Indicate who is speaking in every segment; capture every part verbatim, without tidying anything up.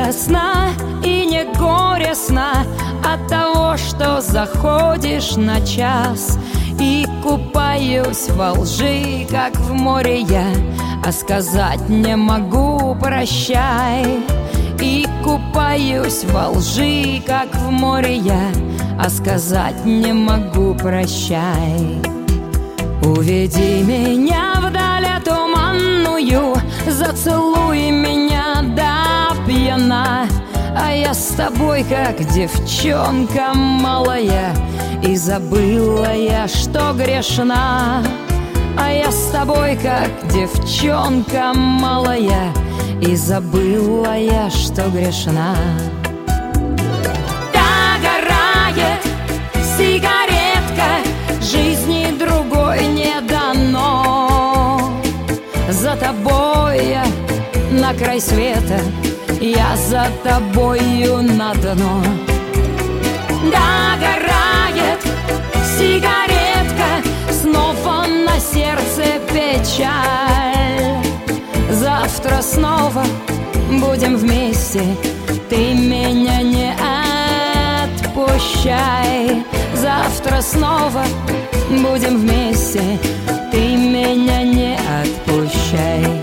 Speaker 1: радостно и не горестно от того, что заходишь на час. И купаюсь во лжи, как в море я, а сказать не могу прощай. И купаюсь во лжи, как в море я, а сказать не могу прощай. Уведи меня вдаль туманную, зацелуй меня до пьяна, а я с тобой, как девчонка малая, и забыла я, что грешна. А я с тобой, как девчонка малая, и забыла я, что грешна. Догорает сигаретка, жизни другой не дано. За тобой я на край света, я за тобою на дно. Догорает сигаретка, снова на сердце печаль. Завтра снова будем вместе, ты меня не отпущай. Завтра снова будем вместе, ты меня не отпущай.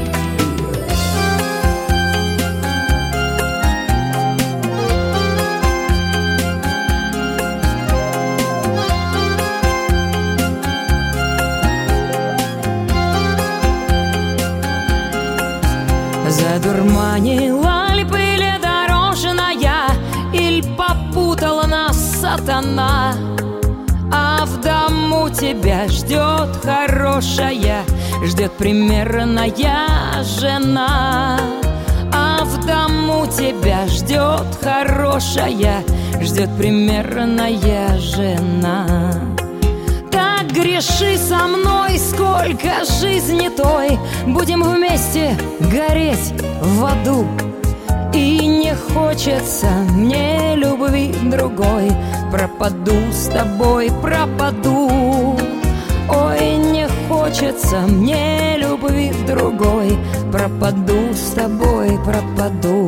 Speaker 1: Задурманила ли пыль дорожная, иль попутала нас сатана? А в дому тебя ждет хорошая, ждет примерная жена. А в дому тебя ждет хорошая, ждет примерная жена. Так греши со мной, сколько жизни той, будем вместе гореть в аду. И не хочется мне любви другой, пропаду с тобой, пропаду. Ой, не хочется мне любви другой, пропаду с тобой, пропаду.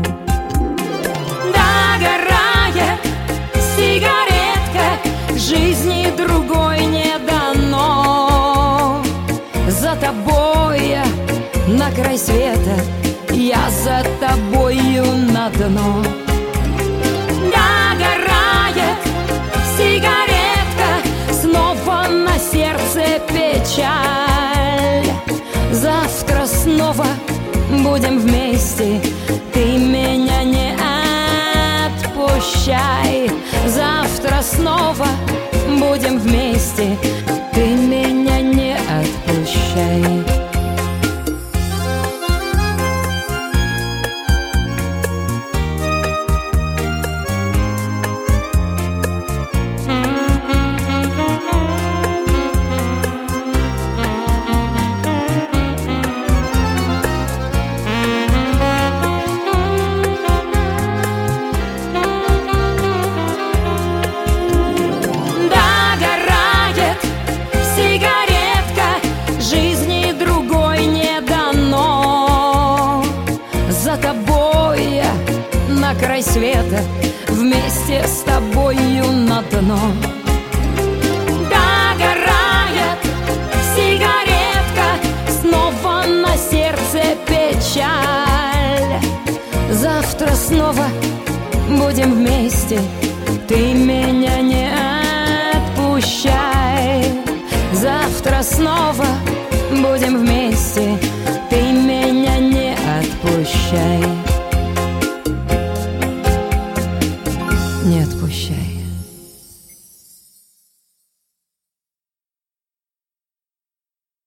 Speaker 1: Догорает сигаретка, жизни другой не дано. За тобой я на край света, я за тобою на дно. Догорает сигаретка, снова на сердце печаль. Завтра снова будем вместе, ты меня не отпущай. Завтра снова будем вместе, ты меня не отпущай. На край света, вместе с тобою на дно.